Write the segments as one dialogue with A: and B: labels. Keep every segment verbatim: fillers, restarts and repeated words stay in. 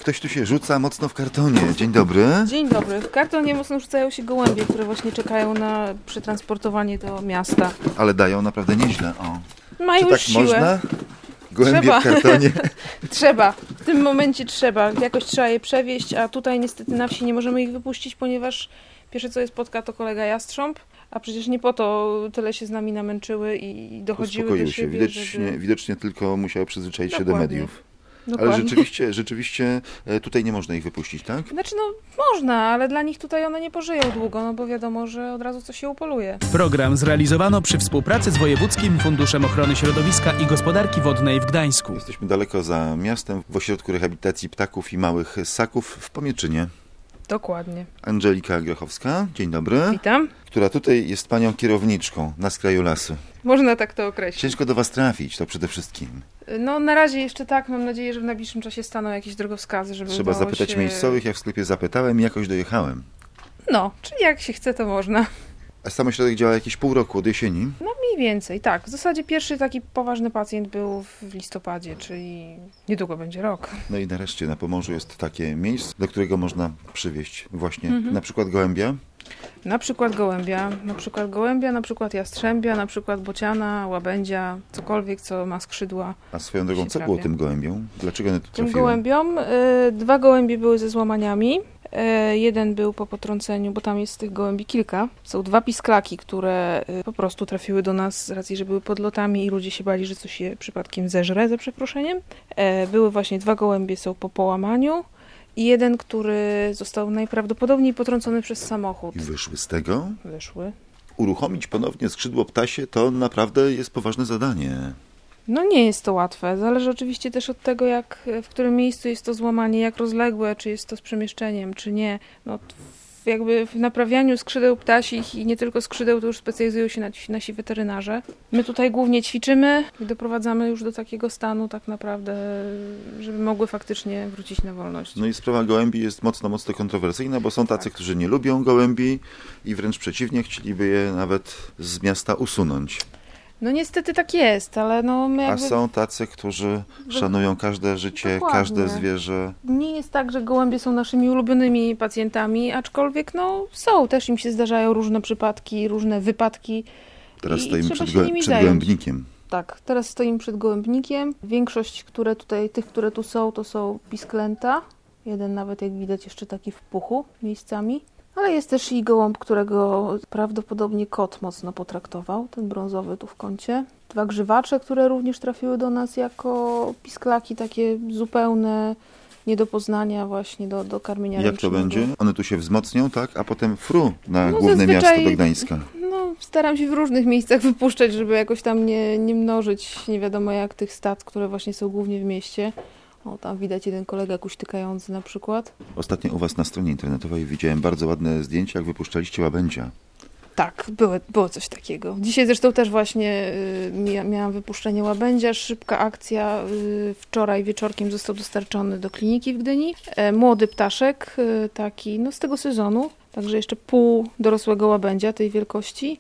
A: Ktoś tu się rzuca mocno w kartonie. Dzień dobry.
B: Dzień dobry. W kartonie mocno rzucają się gołębie, które właśnie czekają na przetransportowanie do miasta.
A: Ale dają naprawdę nieźle. O.
B: Mają
A: Czy tak
B: siłę.
A: można? Gołębie
B: Trzeba.
A: w kartonie.
B: Trzeba. W tym momencie trzeba. Jakoś trzeba je przewieźć, a tutaj niestety na wsi nie możemy ich wypuścić, ponieważ pierwsze co je spotka to kolega jastrząb, a przecież nie po to tyle się z nami namęczyły i dochodziły
A: Uspokoił
B: do
A: się.
B: siebie,
A: Widocznie,
B: żeby...
A: widocznie tylko musiał przyzwyczaić się do
B: Dokładnie.
A: mediów.
B: Dokładnie.
A: Ale rzeczywiście, rzeczywiście tutaj nie można ich wypuścić, tak?
B: Znaczy no można, ale dla nich tutaj one nie pożyją długo, no bo wiadomo, że od razu coś się upoluje.
C: Program zrealizowano przy współpracy z Wojewódzkim Funduszem Ochrony Środowiska i Gospodarki Wodnej w Gdańsku.
A: Jesteśmy daleko za miastem, w ośrodku rehabilitacji ptaków i małych ssaków w Pomieczynie.
B: Dokładnie.
A: Angelika Grochowska, dzień dobry.
B: Witam.
A: Która tutaj jest panią kierowniczką na skraju lasu.
B: Można tak to określić.
A: Ciężko do was trafić, to przede wszystkim.
B: No na razie jeszcze tak, mam nadzieję, że w najbliższym czasie staną jakieś drogowskazy, żeby
A: Trzeba
B: udało
A: zapytać
B: się...
A: miejscowych, ja w sklepie zapytałem i jakoś dojechałem.
B: No, czyli jak się chce, to można.
A: A sam ośrodek działa jakieś pół roku od jesieni?
B: No mniej więcej, tak. W zasadzie pierwszy taki poważny pacjent był w listopadzie, czyli niedługo będzie rok.
A: No i nareszcie na Pomorzu jest takie miejsce, do którego można przywieźć właśnie
B: Mhm.
A: na przykład gołębia.
B: Na przykład gołębia, na przykład gołębia, na przykład jastrzębia, na przykład bociana, łabędzia, cokolwiek, co ma skrzydła.
A: A swoją drogą,
B: Się
A: co
B: prawie.
A: było tym gołębiom? Dlaczego one tu
B: Tym
A: trafiły?
B: gołębiom y, dwa gołębie były ze złamaniami. Y, jeden był po potrąceniu, bo tam jest tych gołębi kilka. Są dwa pisklaki, które y, po prostu trafiły do nas z racji, że były pod lotami i ludzie się bali, że coś je przypadkiem zeżre, za przeproszeniem. Y, były właśnie dwa gołębie, są po połamaniu. I jeden, który został najprawdopodobniej potrącony przez samochód.
A: I wyszły z tego?
B: Wyszły.
A: Uruchomić ponownie skrzydło ptasie to naprawdę jest poważne zadanie.
B: No nie jest to łatwe. Zależy oczywiście też od tego, jak, w którym miejscu jest to złamanie, jak rozległe, czy jest to z przemieszczeniem, czy nie. No, w, jakby w naprawianiu skrzydeł ptasich i nie tylko skrzydeł, to już specjalizują się nasi, nasi weterynarze. My tutaj głównie ćwiczymy i doprowadzamy już do takiego stanu tak naprawdę, żeby mogły faktycznie wrócić na wolność.
A: No i sprawa gołębi jest mocno, mocno kontrowersyjna, bo są tacy,
B: Tak.
A: którzy nie lubią gołębi i wręcz przeciwnie, chcieliby je nawet z miasta usunąć.
B: No niestety tak jest, ale no my
A: A
B: jakby...
A: są tacy, którzy szanują każde życie,
B: Dokładnie.
A: każde zwierzę.
B: Nie jest tak, że gołębie są naszymi ulubionymi pacjentami, aczkolwiek no są, też im się zdarzają różne przypadki, różne wypadki.
A: Teraz
B: i
A: stoimy
B: trzeba
A: przed,
B: się
A: go-
B: nimi
A: przed
B: zająć.
A: gołębnikiem.
B: Tak, teraz stoimy przed gołębnikiem. Większość, które tutaj, tych, które tu są, to są pisklęta. Jeden nawet, jak widać, jeszcze taki w puchu miejscami. Ale jest też i gołąb, którego prawdopodobnie kot mocno potraktował, ten brązowy tu w kącie. Dwa grzywacze, które również trafiły do nas jako pisklaki, takie zupełne, nie do poznania właśnie do, do karmienia
A: Jak to
B: ręcznego.
A: będzie? One tu się wzmocnią, tak? A potem fru na
B: No
A: główne
B: zazwyczaj-
A: miasto do Gdańska.
B: No, staram się w różnych miejscach wypuszczać, żeby jakoś tam nie, nie mnożyć nie wiadomo jak tych stad, które właśnie są głównie w mieście. O, tam widać jeden kolega kuśtykający na przykład.
A: Ostatnio u was na stronie internetowej widziałem bardzo ładne zdjęcia, jak wypuszczaliście łabędzia.
B: Tak, było, było coś takiego. Dzisiaj zresztą też właśnie y, mia- miałam wypuszczenie łabędzia, szybka akcja. Y, wczoraj wieczorkiem został dostarczony do kliniki w Gdyni. E, młody ptaszek, y, taki no z tego sezonu, także jeszcze pół dorosłego łabędzia tej wielkości.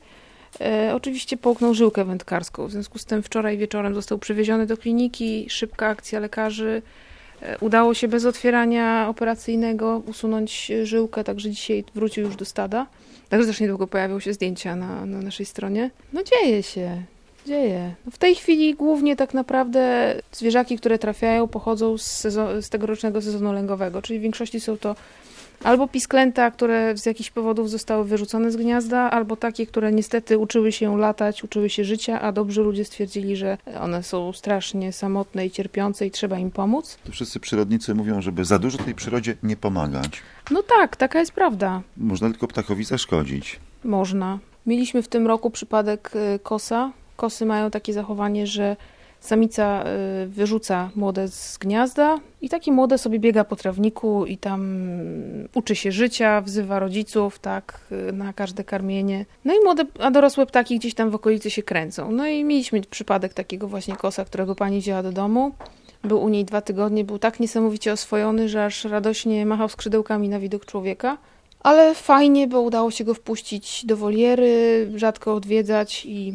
B: E, oczywiście połknął żyłkę wędkarską, w związku z tym wczoraj wieczorem został przywieziony do kliniki, szybka akcja lekarzy. E, udało się bez otwierania operacyjnego usunąć żyłkę, także dzisiaj wrócił już do stada. Także też niedługo pojawią się zdjęcia na, na naszej stronie. No dzieje się, dzieje. No w tej chwili głównie tak naprawdę zwierzaki, które trafiają, pochodzą z, sezon, z tegorocznego sezonu lęgowego, czyli w większości są to albo pisklęta, które z jakichś powodów zostały wyrzucone z gniazda, albo takie, które niestety uczyły się latać, uczyły się życia, a dobrzy ludzie stwierdzili, że one są strasznie samotne i cierpiące i trzeba im pomóc.
A: To wszyscy przyrodnicy mówią, żeby za dużo tej przyrodzie nie pomagać.
B: No tak, taka jest prawda.
A: Można tylko ptakowi zaszkodzić.
B: Można. Mieliśmy w tym roku przypadek y, kosa. Kosy mają takie zachowanie, że samica y, wyrzuca młode z gniazda i takie młode sobie biega po trawniku i tam uczy się życia, wzywa rodziców, tak, y, na każde karmienie. No i młode, a dorosłe ptaki gdzieś tam w okolicy się kręcą. No i mieliśmy przypadek takiego właśnie kosa, którego pani wzięła do domu. Był u niej dwa tygodnie, był tak niesamowicie oswojony, że aż radośnie machał skrzydełkami na widok człowieka. Ale fajnie, bo udało się go wpuścić do woliery, rzadko odwiedzać i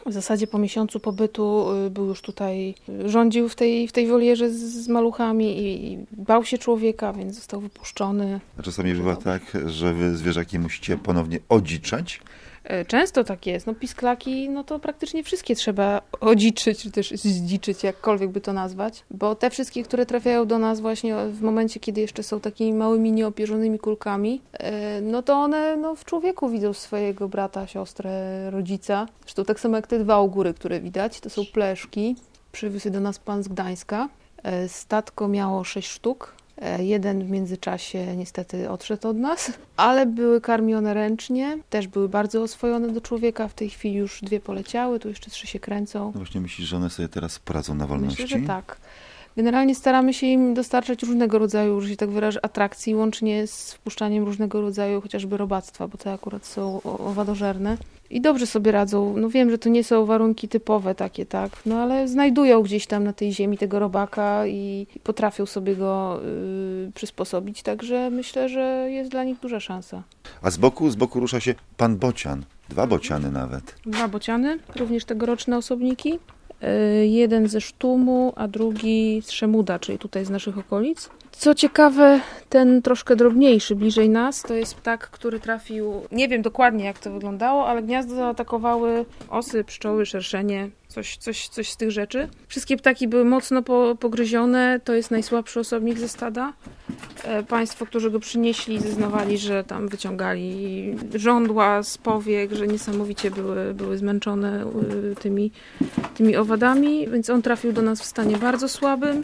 B: W zasadzie po miesiącu pobytu był już tutaj, rządził w tej, w tej wolierze z, z maluchami i, i bał się człowieka, więc został wypuszczony.
A: A czasami bywa tak, że wy zwierzaki musicie ponownie odziczać?
B: Często tak jest. No pisklaki, no to praktycznie wszystkie trzeba odziczyć, czy też zdziczyć, jakkolwiek by to nazwać, bo te wszystkie, które trafiają do nas właśnie w momencie, kiedy jeszcze są takimi małymi, nieopierzonymi kulkami, no to one no, w człowieku widzą swojego brata, siostrę, rodzica. Zresztą tak samo jak te dwa u góry, które widać, to są pleszki. Przywiózł do nas pan z Gdańska. Statko miało sześć sztuk. Jeden w międzyczasie niestety odszedł od nas, ale były karmione ręcznie, też były bardzo oswojone do człowieka. W tej chwili już dwie poleciały, tu jeszcze trzy się kręcą.
A: No właśnie myślisz, że one sobie teraz poradzą na wolności?
B: Myślę, że tak. Generalnie staramy się im dostarczać różnego rodzaju, że się tak wyrażę, atrakcji, łącznie z wpuszczaniem różnego rodzaju chociażby robactwa, bo te akurat są owadożerne. I dobrze sobie radzą. No wiem, że to nie są warunki typowe takie, tak, no ale znajdują gdzieś tam na tej ziemi tego robaka i, i potrafią sobie go y, przysposobić, także myślę, że jest dla nich duża szansa.
A: A z boku, z boku rusza się pan bocian. Dwa bociany nawet.
B: Dwa bociany, również tegoroczne osobniki. Y, jeden ze Sztumu, a drugi z Szemuda, czyli tutaj z naszych okolic. Co ciekawe, ten troszkę drobniejszy, bliżej nas, to jest ptak, który trafił, nie wiem dokładnie jak to wyglądało, ale gniazdo zaatakowały osy, pszczoły, szerszenie, coś, coś, coś z tych rzeczy. Wszystkie ptaki były mocno po, pogryzione, to jest najsłabszy osobnik ze stada. E, państwo, którzy go przynieśli, zeznawali, że tam wyciągali żądła z powiek, że niesamowicie były, były zmęczone y, tymi, tymi owadami, więc on trafił do nas w stanie bardzo słabym.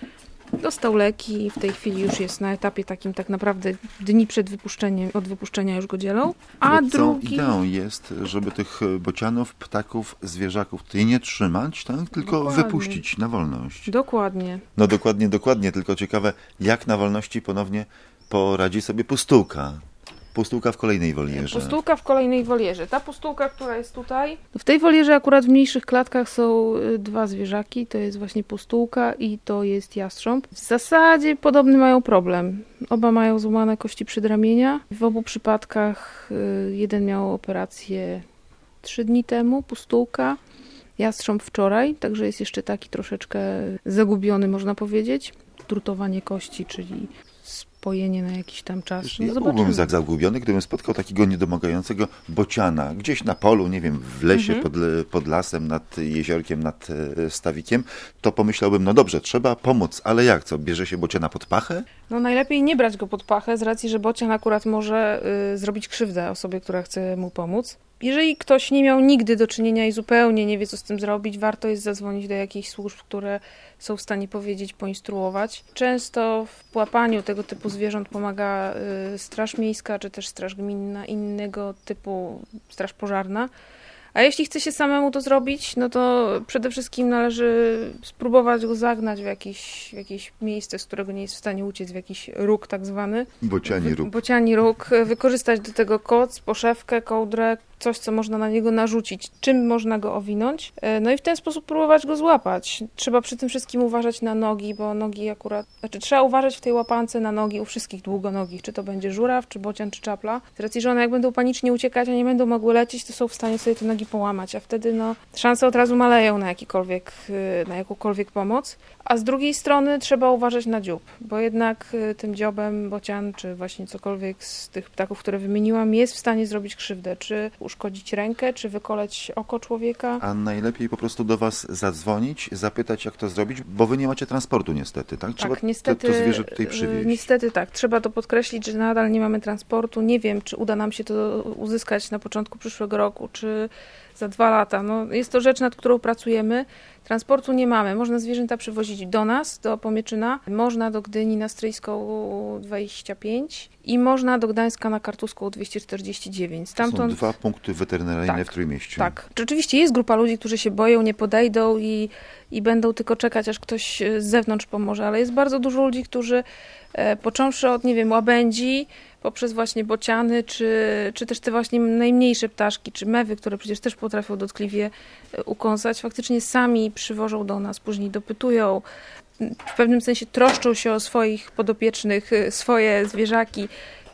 B: Dostał leki i w tej chwili już jest na etapie takim tak naprawdę dni przed wypuszczeniem, od wypuszczenia już go dzielą. A
A: Bo
B: drugi...
A: Całą ideą jest, żeby tych bocianów, ptaków, zwierzaków tutaj nie trzymać, tak? Tylko
B: Dokładnie.
A: wypuścić na wolność.
B: Dokładnie.
A: No dokładnie, dokładnie, tylko ciekawe, jak na wolności ponownie poradzi sobie pustułka. Pustułka w kolejnej wolierze.
B: Pustułka w kolejnej wolierze. Ta pustułka, która jest tutaj. W tej wolierze akurat w mniejszych klatkach są dwa zwierzaki. To jest właśnie pustułka i to jest jastrząb. W zasadzie podobny mają problem. Oba mają złamane kości przedramienia. W obu przypadkach jeden miał operację trzy dni temu, pustułka. Jastrząb wczoraj, także jest jeszcze taki troszeczkę zagubiony, można powiedzieć. Drutowanie kości, czyli spojenie na jakiś tam czas.
A: No, ja byłbym tak zagubiony, gdybym spotkał takiego niedomagającego bociana gdzieś na polu, nie wiem, w lesie, mhm. pod, pod lasem, nad jeziorkiem, nad stawikiem, to pomyślałbym, no dobrze, trzeba pomóc, ale jak, co, bierze się bociana pod pachę?
B: No najlepiej nie brać go pod pachę, z racji, że bocian akurat może y, zrobić krzywdę osobie, która chce mu pomóc. Jeżeli ktoś nie miał nigdy do czynienia i zupełnie nie wie, co z tym zrobić, warto jest zadzwonić do jakichś służb, które są w stanie powiedzieć, poinstruować. Często w łapaniu tego typu zwierząt pomaga y, Straż Miejska, czy też Straż Gminna, innego typu straż pożarna. A jeśli chce się samemu to zrobić, no to przede wszystkim należy spróbować go zagnać w jakieś, w jakieś miejsce, z którego nie jest w stanie uciec, w jakiś róg tak zwany.
A: Bociani róg.
B: Bociani róg. Wykorzystać do tego koc, poszewkę, kołdrę, coś, co można na niego narzucić, czym można go owinąć. No i w ten sposób próbować go złapać. Trzeba przy tym wszystkim uważać na nogi, bo nogi akurat... Znaczy trzeba uważać w tej łapance na nogi u wszystkich długonogich, czy to będzie żuraw, czy bocian, czy czapla. Z racji, że one jak będą panicznie uciekać, a nie będą mogły lecieć, to są w stanie sobie te nogi połamać, a wtedy no szanse od razu maleją na jakikolwiek, na jakąkolwiek pomoc. A z drugiej strony trzeba uważać na dziób, bo jednak tym dziobem bocian, czy właśnie cokolwiek z tych ptaków, które wymieniłam, jest w stanie zrobić krzywdę, czy uszkodzić rękę, czy wykoleć oko człowieka.
A: A najlepiej po prostu do was zadzwonić, zapytać, jak to zrobić, bo wy nie macie transportu niestety, tak? Trzeba
B: tak, niestety,
A: to, to zwierzę tutaj przywieźć.
B: Niestety tak, trzeba to podkreślić, że nadal nie mamy transportu. Nie wiem, czy uda nam się to uzyskać na początku przyszłego roku, czy za dwa lata. No, jest to rzecz, nad którą pracujemy. Transportu nie mamy. Można zwierzęta przywozić do nas, do Pomieczyna. Można do Gdyni na Stryjską dwadzieścia pięć i można do Gdańska na Kartuską dwieście czterdzieści dziewięć. Stamtąd...
A: To są dwa punkty weterynaryjne
B: tak,
A: w Trójmieściu.
B: Tak. Rzeczywiście jest grupa ludzi, którzy się boją, nie podejdą i, i będą tylko czekać, aż ktoś z zewnątrz pomoże, ale jest bardzo dużo ludzi, którzy e, począwszy od, nie wiem, łabędzi, poprzez właśnie bociany, czy, czy też te właśnie najmniejsze ptaszki, czy mewy, które przecież też potrafią dotkliwie ukąsać, faktycznie sami przywożą do nas, później dopytują, w pewnym sensie troszczą się o swoich podopiecznych, swoje zwierzaki,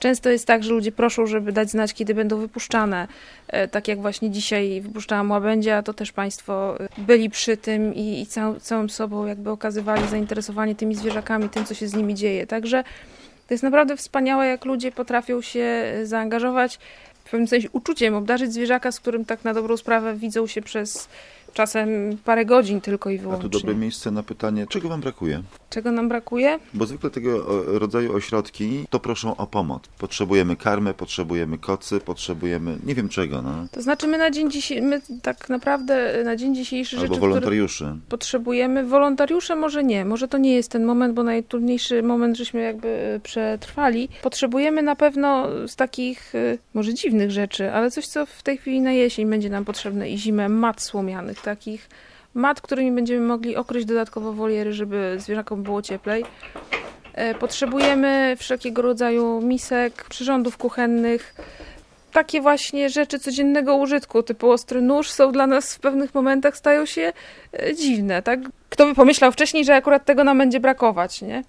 B: Często jest tak, że ludzie proszą, żeby dać znać, kiedy będą wypuszczane. Tak jak właśnie dzisiaj wypuszczałam łabędzia, to też Państwo byli przy tym i, i cał, całym sobą jakby okazywali zainteresowanie tymi zwierzakami, tym, co się z nimi dzieje. Także to jest naprawdę wspaniałe, jak ludzie potrafią się zaangażować, w pewnym sensie uczuciem, obdarzyć zwierzaka, z którym tak na dobrą sprawę widzą się przez czasem parę godzin tylko i wyłącznie.
A: A tu dobre miejsce na pytanie, czego wam brakuje?
B: Czego nam brakuje?
A: Bo zwykle tego rodzaju ośrodki to proszą o pomoc. Potrzebujemy karmy, potrzebujemy kocy, potrzebujemy nie wiem czego. No.
B: To znaczy my na dzień dzisiejszy, my tak naprawdę na dzień dzisiejszy
A: Albo
B: rzeczy,
A: wolontariuszy.
B: Potrzebujemy. Wolontariusze może nie, może to nie jest ten moment, bo najtrudniejszy moment żeśmy jakby przetrwali. Potrzebujemy na pewno z takich może dziwnych rzeczy, ale coś, co w tej chwili na jesień będzie nam potrzebne i zimę, mat słomianych, takich mat, którymi będziemy mogli okryć dodatkowo woliery, żeby zwierzakom było cieplej. Potrzebujemy wszelkiego rodzaju misek, przyrządów kuchennych. Takie właśnie rzeczy codziennego użytku, typu ostry nóż, są dla nas w pewnych momentach stają się dziwne. Tak? Kto by pomyślał wcześniej, że akurat tego nam będzie brakować, nie?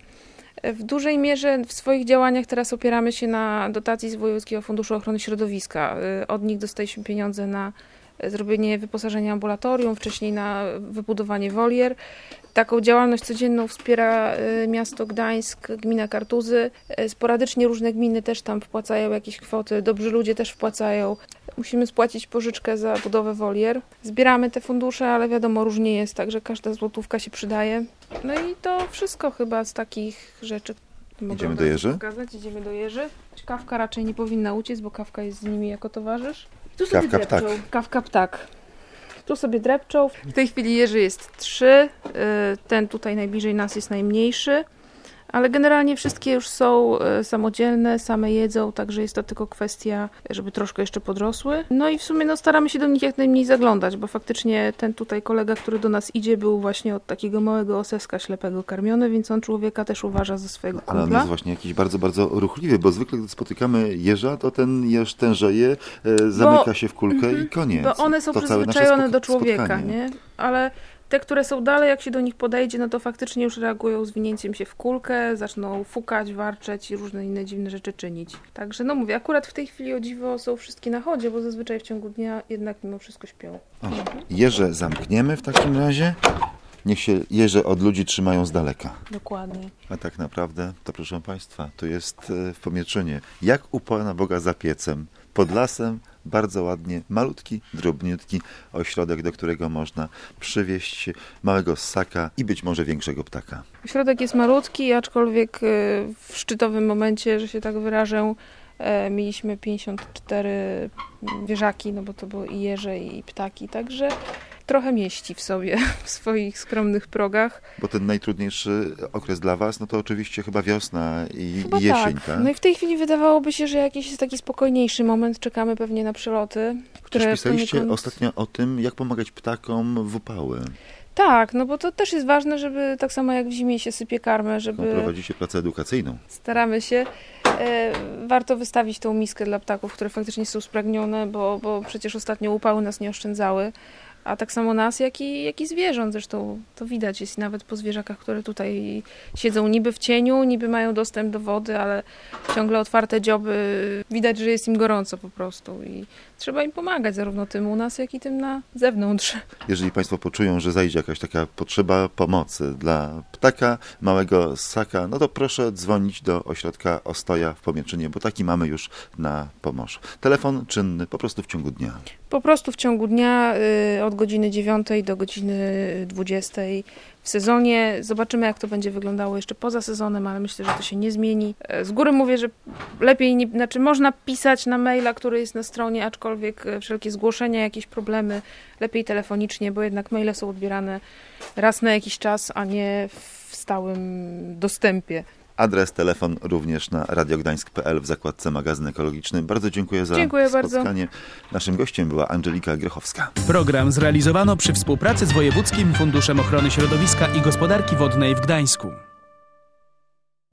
B: W dużej mierze w swoich działaniach teraz opieramy się na dotacji z Wojewódzkiego Funduszu Ochrony Środowiska. Od nich dostaliśmy pieniądze na zrobienie wyposażenia ambulatorium, wcześniej na wybudowanie wolier. Taką działalność codzienną wspiera miasto Gdańsk, gmina Kartuzy. Sporadycznie różne gminy też tam wpłacają jakieś kwoty, dobrzy ludzie też wpłacają. Musimy spłacić pożyczkę za budowę wolier. Zbieramy te fundusze, ale wiadomo, różnie jest, także każda złotówka się przydaje. No i to wszystko chyba z takich rzeczy. Mogę
A: Idziemy do Jeży?
B: Pokazać. Idziemy do Jeży. Kawka raczej nie powinna uciec, bo Kawka jest z nimi jako towarzysz. Tu sobie
A: Kawka
B: drepczą.
A: ptak.
B: Kawka ptak. Tu sobie drepczą. W tej chwili Jerzy jest trzy. Ten tutaj najbliżej nas jest najmniejszy. Ale generalnie wszystkie już są samodzielne, same jedzą, także jest to tylko kwestia, żeby troszkę jeszcze podrosły. No i w sumie no, staramy się do nich jak najmniej zaglądać, bo faktycznie ten tutaj kolega, który do nas idzie, był właśnie od takiego małego oseska ślepego karmiony, więc on człowieka też uważa za swojego kumpla.
A: Ale on jest właśnie jakiś bardzo, bardzo ruchliwy, bo zwykle gdy spotykamy jeża, to ten jeż tężeje, e, zamyka bo, się w kulkę mm-hmm, i koniec.
B: Bo one są
A: to
B: przyzwyczajone do człowieka,
A: spotkanie.
B: nie? Ale te, które są dalej, jak się do nich podejdzie, no to faktycznie już reagują zwinięciem się w kulkę, zaczną fukać, warczeć i różne inne dziwne rzeczy czynić. Także no mówię, akurat w tej chwili o dziwo są wszystkie na chodzie, bo zazwyczaj w ciągu dnia jednak mimo wszystko śpią.
A: O, jeże zamkniemy w takim razie. Niech się jeże od ludzi trzymają z daleka.
B: Dokładnie.
A: A tak naprawdę, to proszę Państwa, to jest w Pomieszczunie. Jak u Pana Boga za piecem, pod lasem, bardzo ładnie, malutki, drobniutki ośrodek, do którego można przywieźć małego ssaka i być może większego ptaka.
B: Ośrodek jest malutki, aczkolwiek w szczytowym momencie, że się tak wyrażę, mieliśmy pięćdziesiąt cztery wieżaki, no bo to były i jeże, i ptaki, także trochę mieści w sobie, w swoich skromnych progach.
A: Bo ten najtrudniejszy okres dla Was, no to oczywiście chyba wiosna i
B: chyba
A: jesień,
B: tak.
A: tak?
B: No i w tej chwili wydawałoby się, że jakiś jest taki spokojniejszy moment, czekamy pewnie na przyloty. Które
A: Też pisaliście
B: poniekąd...
A: ostatnio o tym, jak pomagać ptakom w upały.
B: Tak, no bo to też jest ważne, żeby tak samo jak w zimie się sypie karmę, żeby...
A: No, prowadzicie pracę edukacyjną.
B: Staramy się. E, warto wystawić tą miskę dla ptaków, które faktycznie są spragnione, bo, bo przecież ostatnio upały nas nie oszczędzały. A tak samo nas, jak i, jak i zwierząt. Zresztą to widać jest nawet po zwierzakach, które tutaj siedzą niby w cieniu, niby mają dostęp do wody, ale ciągle otwarte dzioby. Widać, że jest im gorąco po prostu i trzeba im pomagać, zarówno tym u nas, jak i tym na zewnątrz.
A: Jeżeli Państwo poczują, że zajdzie jakaś taka potrzeba pomocy dla ptaka, małego ssaka, no to proszę dzwonić do ośrodka Ostoja w Pomieszczunie, bo taki mamy już na Pomorzu. Telefon czynny po prostu w ciągu dnia.
B: Po prostu w ciągu dnia y, od godziny dziewiątej do godziny dwudziestej w sezonie. Zobaczymy, jak to będzie wyglądało jeszcze poza sezonem, ale myślę, że to się nie zmieni. Z góry mówię, że lepiej, nie, znaczy można pisać na maila, który jest na stronie, aczkolwiek wszelkie zgłoszenia, jakieś problemy, lepiej telefonicznie, bo jednak maile są odbierane raz na jakiś czas, a nie w stałym dostępie.
A: Adres, telefon również na radiogdańsk kropka p l w zakładce magazyn ekologiczny. Bardzo dziękuję za
B: dziękuję
A: spotkanie.
B: Bardzo.
A: Naszym gościem była Angelika Grochowska.
C: Program zrealizowano przy współpracy z Wojewódzkim Funduszem Ochrony Środowiska i Gospodarki Wodnej w Gdańsku.